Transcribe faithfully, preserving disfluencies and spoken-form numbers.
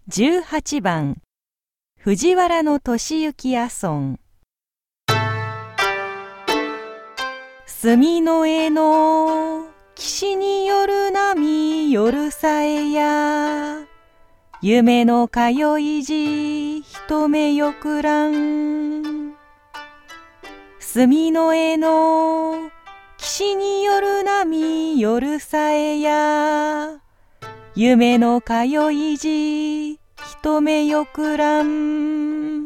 じゅうはちばん藤原俊之阿尊。住の江の岸による波夜さえや、夢の通い時一目よくらん。住の江の岸による波夜さえや、夢の通い時一目よくらん。